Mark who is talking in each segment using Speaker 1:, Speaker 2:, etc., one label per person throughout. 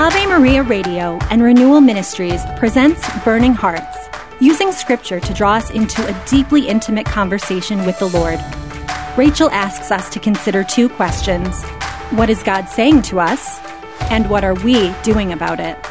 Speaker 1: Ave Maria Radio and Renewal Ministries presents Burning Hearts, using Scripture to draw us into a deeply intimate conversation with the Lord. Rachel asks us to consider two questions. What is God saying to us? And what are we doing about it?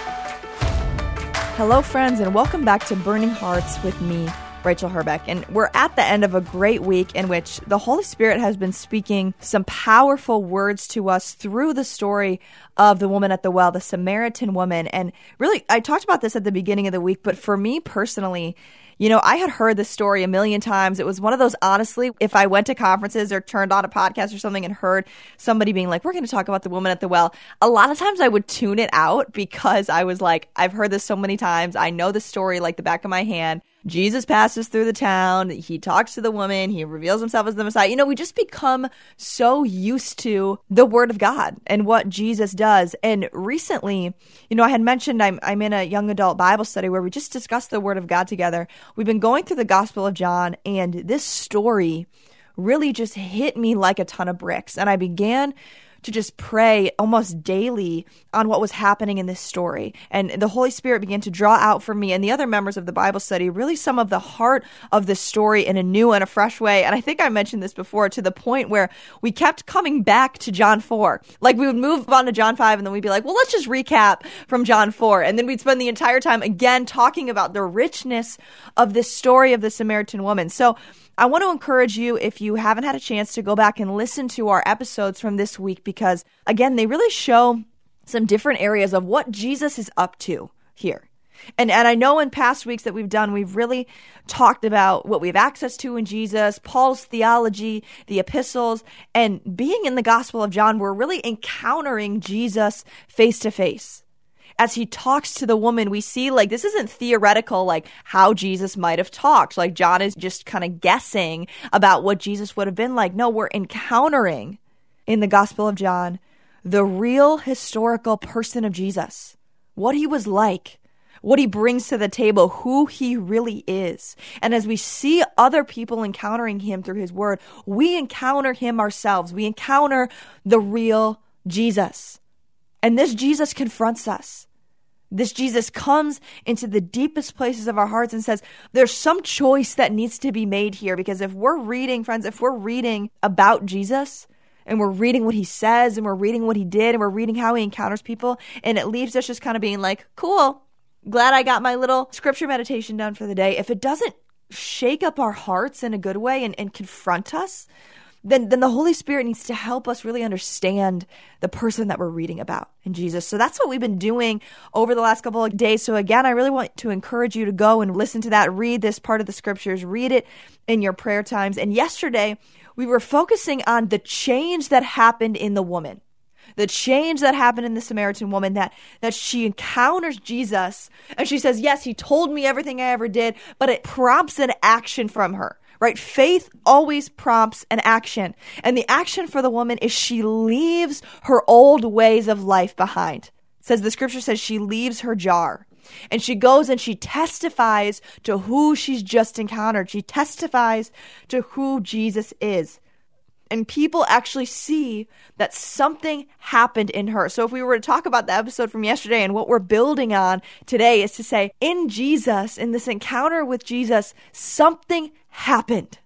Speaker 2: Hello, friends, and welcome back to Burning Hearts with me, Rachel Herbeck. And we're at the end of a great week in which the Holy Spirit has been speaking some powerful words to us through the story of the woman at the well, the Samaritan woman. And really, I talked about this at the beginning of the week, but for me personally, I had heard this story a million times. It was one of those, honestly, if I went to conferences or turned on a podcast or something and heard somebody being like, we're going to talk about the woman at the well, a lot of times I would tune it out because I was like, I've heard this so many times. I know the story like the back of my hand. Jesus passes through the town. He talks to the woman. He reveals himself as the Messiah. We just become so used to the Word of God and what Jesus does. And recently, I had mentioned I'm in a young adult Bible study where we just discussed the Word of God together. We've been going through the Gospel of John, and this story really just hit me like a ton of bricks. And I began to just pray almost daily on what was happening in this story. And the Holy Spirit began to draw out for me and the other members of the Bible study really some of the heart of this story in a new and a fresh way. And I think I mentioned this before, to the point where we kept coming back to John 4. Like, we would move on to John 5 and then we'd be like, well, let's just recap from John 4. And then we'd spend the entire time again talking about the richness of this story of the Samaritan woman. So I want to encourage you, if you haven't had a chance, to go back and listen to our episodes from this week, because, again, they really show some different areas of what Jesus is up to here. And I know in past weeks that we've done, we've really talked about what we have access to in Jesus, Paul's theology, the epistles, and being in the Gospel of John, we're really encountering Jesus face to face. As he talks to the woman, we see, like, this isn't theoretical, like how Jesus might have talked. Like, John is just kind of guessing about what Jesus would have been like. No, we're encountering in the Gospel of John the real historical person of Jesus, what he was like, what he brings to the table, who he really is. And as we see other people encountering him through his word, we encounter him ourselves. We encounter the real Jesus. And this Jesus confronts us. This Jesus comes into the deepest places of our hearts and says, there's some choice that needs to be made here. Because if we're reading, friends, if we're reading about Jesus and we're reading what he says and we're reading what he did and we're reading how he encounters people, and it leaves us just kind of being like, cool, glad I got my little scripture meditation done for the day. If it doesn't shake up our hearts in a good way and confront us, then the Holy Spirit needs to help us really understand the person that we're reading about in Jesus. So that's what we've been doing over the last couple of days. So again, I really want to encourage you to go and listen to that, read this part of the scriptures, read it in your prayer times. And yesterday, we were focusing on the change that happened in the woman, the change that happened in the Samaritan woman, that she encounters Jesus and she says, yes, he told me everything I ever did, but it prompts an action from her. Right? Faith always prompts an action. And the action for the woman is she leaves her old ways of life behind. It says, the scripture says she leaves her jar. And she goes and she testifies to who she's just encountered. She testifies to who Jesus is. And people actually see that something happened in her. So if we were to talk about the episode from yesterday, and what we're building on today is to say, in Jesus, in this encounter with Jesus, something happened.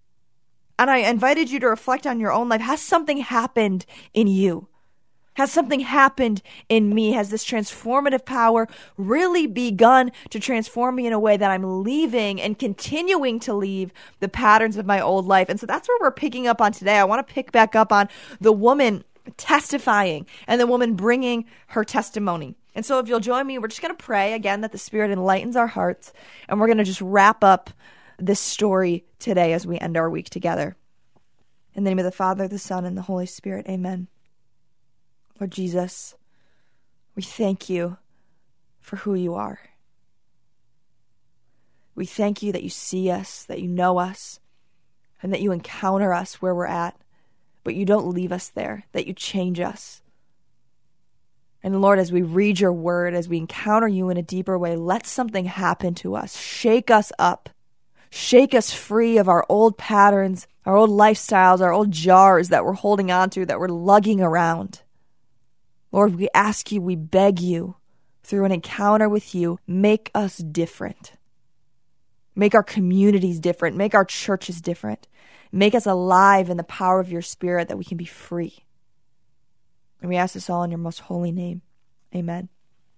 Speaker 2: And I invited you to reflect on your own life. Has something happened in you? Has something happened in me? Has this transformative power really begun to transform me in a way that I'm leaving and continuing to leave the patterns of my old life? And so that's where we're picking up on today. I want to pick back up on the woman testifying and the woman bringing her testimony. And so if you'll join me, we're just going to pray again that the Spirit enlightens our hearts, and we're going to just wrap up this story today as we end our week together. In the name of the Father, the Son, and the Holy Spirit, amen. Lord Jesus, we thank you for who you are. We thank you that you see us, that you know us, and that you encounter us where we're at, but you don't leave us there, that you change us. And Lord, as we read your word, as we encounter you in a deeper way, let something happen to us. Shake us up. Shake us free of our old patterns, our old lifestyles, our old jars that we're holding on to, that we're lugging around. Lord, we ask you, we beg you, through an encounter with you, make us different. Make our communities different. Make our churches different. Make us alive in the power of your Spirit that we can be free. And we ask this all in your most holy name. Amen.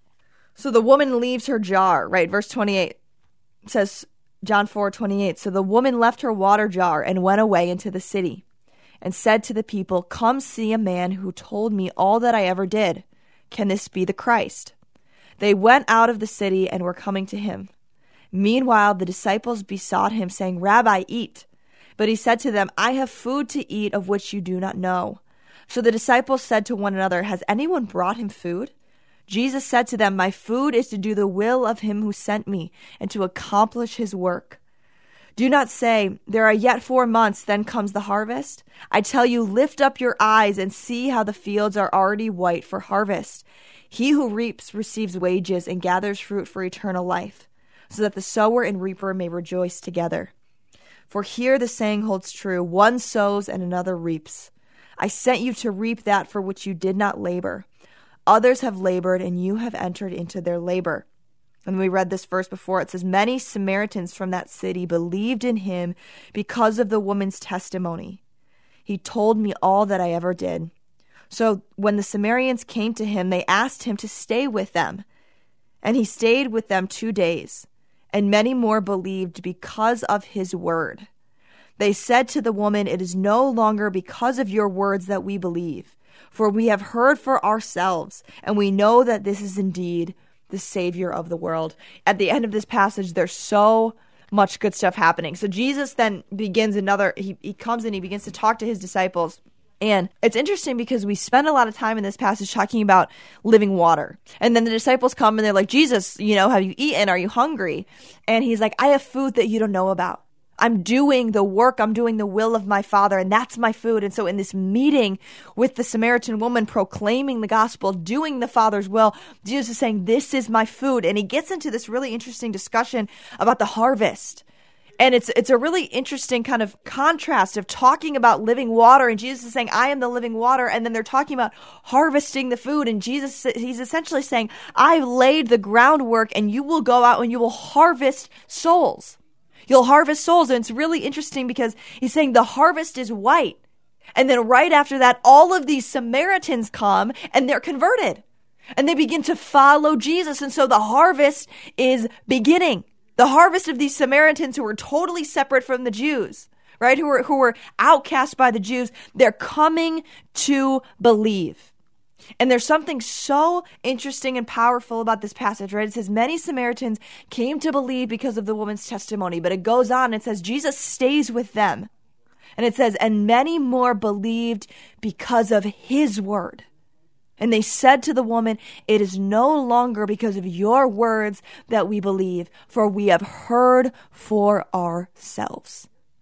Speaker 2: So the woman leaves her jar, right? Verse 28 says, John 4:28. So the woman left her water jar and went away into the city and said to the people, "Come see a man who told me all that I ever did. Can this be the Christ?" They went out of the city and were coming to him. Meanwhile, the disciples besought him, saying, "Rabbi, eat." But he said to them, "I have food to eat of which you do not know." So the disciples said to one another, "Has anyone brought him food?" Jesus said to them, "My food is to do the will of him who sent me and to accomplish his work. Do not say, 'There are yet 4 months, then comes the harvest.' I tell you, lift up your eyes and see how the fields are already white for harvest. He who reaps receives wages and gathers fruit for eternal life, so that the sower and reaper may rejoice together. For here the saying holds true, one sows and another reaps. I sent you to reap that for which you did not labor. Others have labored, and you have entered into their labor." And we read this verse before. It says, "Many Samaritans from that city believed in him because of the woman's testimony. He told me all that I ever did." So when the Samaritans came to him, they asked him to stay with them. And he stayed with them 2 days. And many more believed because of his word. They said to the woman, "It is no longer because of your words that we believe, for we have heard for ourselves, and we know that this is indeed the Savior of the world." At the end of this passage, there's so much good stuff happening. So Jesus then begins he comes and he begins to talk to his disciples. And it's interesting because we spend a lot of time in this passage talking about living water. And then the disciples come and they're like, "Jesus, have you eaten? Are you hungry?" And he's like, "I have food that you don't know about. I'm doing the work. I'm doing the will of my Father, and that's my food." And so in this meeting with the Samaritan woman proclaiming the gospel, doing the Father's will, Jesus is saying, "This is my food." And he gets into this really interesting discussion about the harvest. And it's a really interesting kind of contrast of talking about living water, and Jesus is saying, "I am the living water," and then they're talking about harvesting the food, and he's essentially saying, "I've laid the groundwork, and you will go out and you will harvest souls. You'll harvest souls." And it's really interesting because he's saying the harvest is white. And then right after that, all of these Samaritans come and they're converted. And they begin to follow Jesus. And so the harvest is beginning. The harvest of these Samaritans who were totally separate from the Jews, right? Who were outcast by the Jews. They're coming to believe. And there's something so interesting and powerful about this passage, right? It says, many Samaritans came to believe because of the woman's testimony. But it goes on, it says, Jesus stays with them. And it says, and many more believed because of his word. And they said to the woman, "It is no longer because of your words that we believe, for we have heard for ourselves."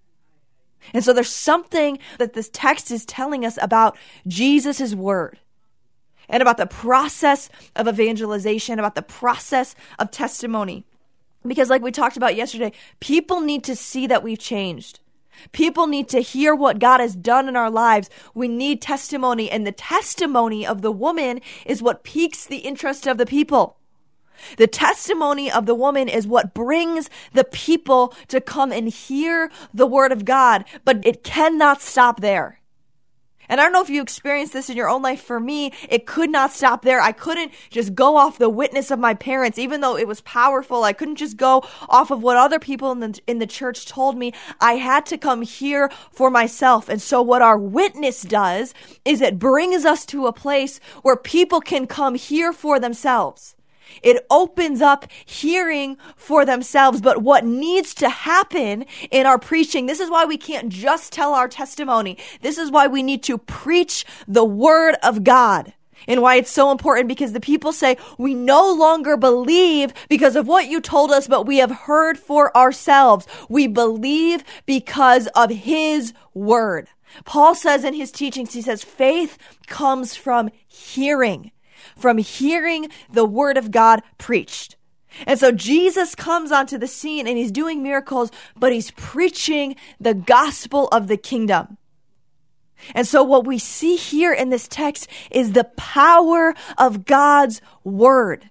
Speaker 2: And so there's something that this text is telling us about Jesus' word and about the process of evangelization, about the process of testimony. Because like we talked about yesterday, people need to see that we've changed. People need to hear what God has done in our lives. We need testimony, and the testimony of the woman is what piques the interest of the people. The testimony of the woman is what brings the people to come and hear the word of God, but it cannot stop there. And I don't know if you experienced this in your own life. For me, it could not stop there. I couldn't just go off the witness of my parents, even though it was powerful. I couldn't just go off of what other people in the church told me. I had to come hear for myself. And so what our witness does is it brings us to a place where people can come hear for themselves. It opens up hearing for themselves. But what needs to happen in our preaching, this is why we can't just tell our testimony. This is why we need to preach the word of God. And why it's so important, because the people say, we no longer believe because of what you told us, but we have heard for ourselves. We believe because of his word. Paul says in his teachings, he says, faith comes from hearing the word of God preached. And so Jesus comes onto the scene and he's doing miracles, but he's preaching the gospel of the kingdom. And so what we see here in this text is the power of God's word.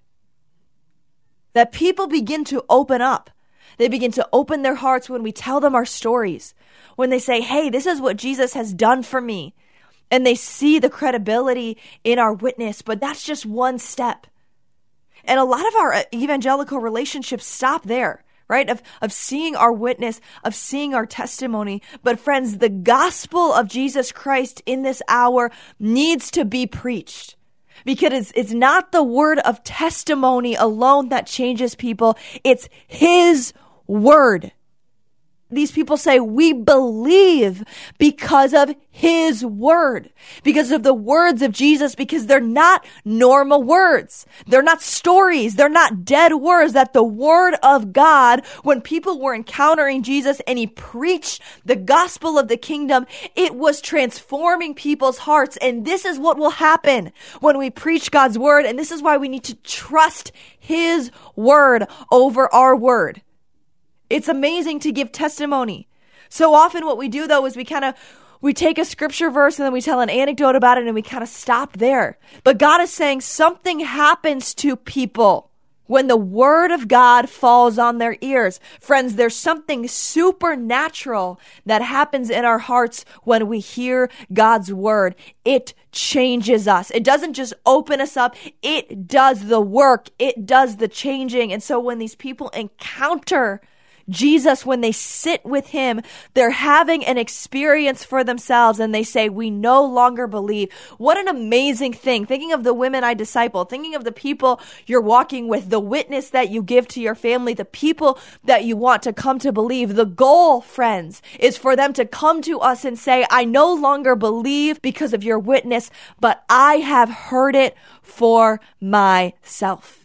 Speaker 2: That people begin to open up. They begin to open their hearts when we tell them our stories. When they say, hey, this is what Jesus has done for me. And they see the credibility in our witness, but that's just one step. And a lot of our evangelical relationships stop there, right? Of seeing our witness, of seeing our testimony. But friends, the gospel of Jesus Christ in this hour needs to be preached. Because it's not the word of testimony alone that changes people. It's His word. These people say, we believe because of His word, because of the words of Jesus, because they're not normal words. They're not stories. They're not dead words. That the word of God, when people were encountering Jesus and He preached the gospel of the kingdom, it was transforming people's hearts. And this is what will happen when we preach God's word. And this is why we need to trust His word over our word. It's amazing to give testimony. So often what we do, though, is we take a scripture verse and then we tell an anecdote about it and we kind of stop there. But God is saying something happens to people when the word of God falls on their ears. Friends, there's something supernatural that happens in our hearts when we hear God's word. It changes us. It doesn't just open us up. It does the work. It does the changing. And so when these people encounter Jesus, when they sit with Him, they're having an experience for themselves and they say, we no longer believe. What an amazing thing. Thinking of the women I disciple, thinking of the people you're walking with, the witness that you give to your family, the people that you want to come to believe. The goal, friends, is for them to come to us and say, I no longer believe because of your witness, but I have heard it for myself.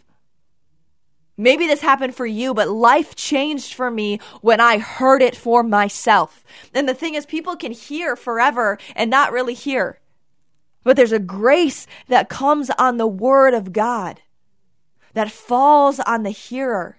Speaker 2: Maybe this happened for you, but life changed for me when I heard it for myself. And the thing is, people can hear forever and not really hear. But there's a grace that comes on the word of God that falls on the hearer.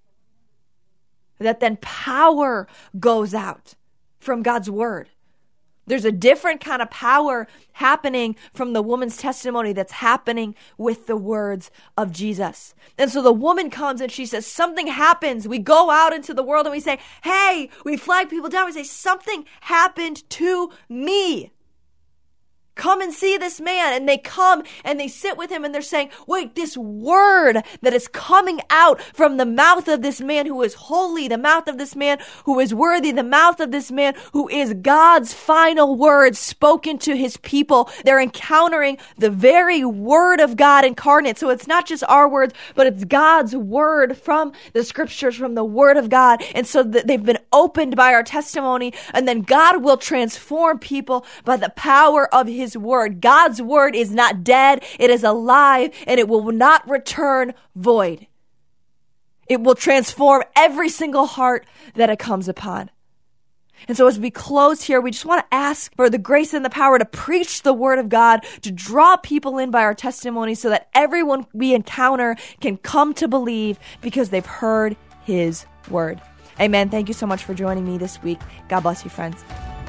Speaker 2: That then power goes out from God's word. There's a different kind of power happening from the woman's testimony that's happening with the words of Jesus. And so the woman comes and she says, something happens. We go out into the world and we say, hey, we flag people down. We say, something happened to me. Come and see this man. And they come and they sit with him and they're saying, wait, this word that is coming out from the mouth of this man who is holy, the mouth of this man who is worthy, the mouth of this man who is God's final word spoken to His people. They're encountering the very word of God incarnate. So it's not just our words, but it's God's word from the scriptures, from the word of God. And so they've been opened by our testimony, and then God will transform people by the power of His word. God's word is not dead. It is alive, and it will not return void. It will transform every single heart that it comes upon. And so as we close here, we just want to ask for the grace and the power to preach the word of God, to draw people in by our testimony so that everyone we encounter can come to believe because they've heard His word. Amen. Thank you so much for joining me this week. God bless you, friends.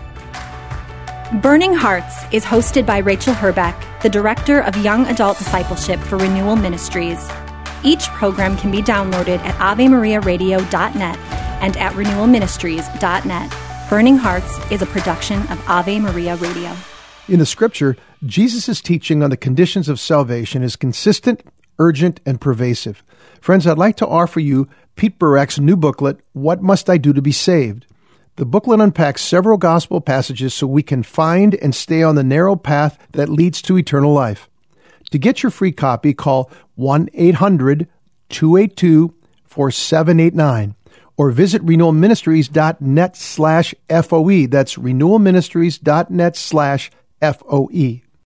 Speaker 1: Burning Hearts is hosted by Rachel Herbeck, the Director of Young Adult Discipleship for Renewal Ministries. Each program can be downloaded at AveMariaRadio.net and at RenewalMinistries.net. Burning Hearts is a production of Ave Maria Radio.
Speaker 3: In the scripture, Jesus' teaching on the conditions of salvation is consistent, urgent, and pervasive. Friends, I'd like to offer you Pete Burek's new booklet, What Must I Do to Be Saved? The booklet unpacks several gospel passages so we can find and stay on the narrow path that leads to eternal life. To get your free copy, call 1-800-282-4789 or visit renewalministries.net/FOE. That's renewalministries.net/FOE.